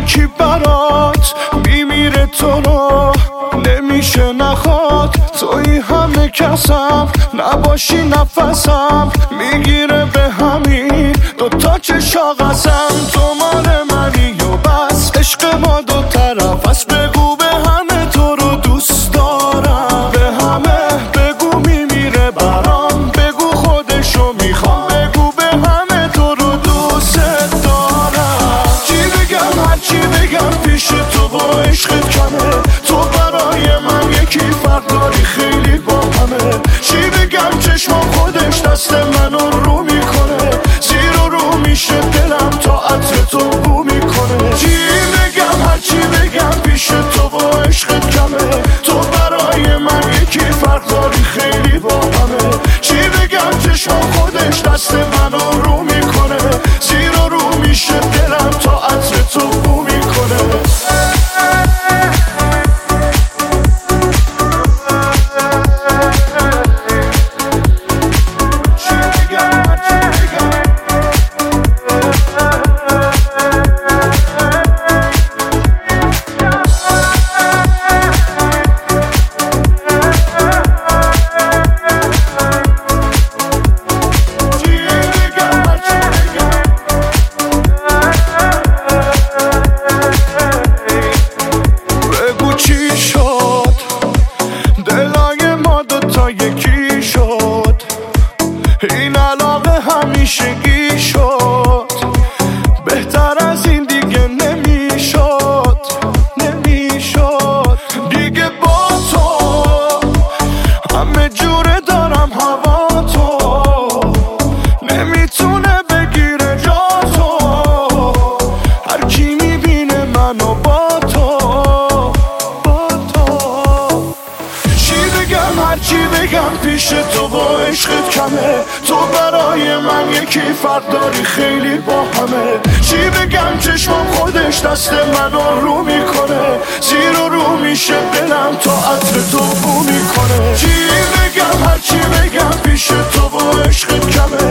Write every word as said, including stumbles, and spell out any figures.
یکی برات میمیره تو رو نمیشه نخواد، توی همه کسم نباشی نفسم میگیره به همین دوتا چشاقسم. تو مال منی و بس عشق ما دو طرف است، بگو به همه تو رو دوست دارم، به همه بگو میمیره برام، بگو خودشو میخوام، بگو به همه تو رو دوست دارم. چی بگم هرچی بگم پیش تو با عشقت کمه، تو برای من یکی فرق داری خیلی با همه. چی بگم چشم خودش دست منو رو میکنه، زیر و رو میشه دلم تا عطر تو بو میکنه. چی بگم هرچی بگم پیش تو با عشقت کمه، تو برای من یکی فرق داری خیلی با همه. چی بگم چشم خودش دست منو رو میکنه، زیر و رو میشه دلم تا عطر تو بو میکنه. یکی شد این علاقه همیشگی شد، بهتر از این دیگه نمیشد نمیشد دیگه. با تو همه جوره دارم هوا، تو نمیتونه بگیره جا تو، هر کی میبینه منو با تو با تو. چی بگم هرچی بگم پیش تو با عشقت کمه، تو برای من یکی فرق داری خیلی با همه. چی بگم چشمم خودش دست منو رو میکنه، زیر و رو میشه دلم تا عطر تو بو میکنه. چی بگم هرچی بگم پیش تو با عشقت کمه،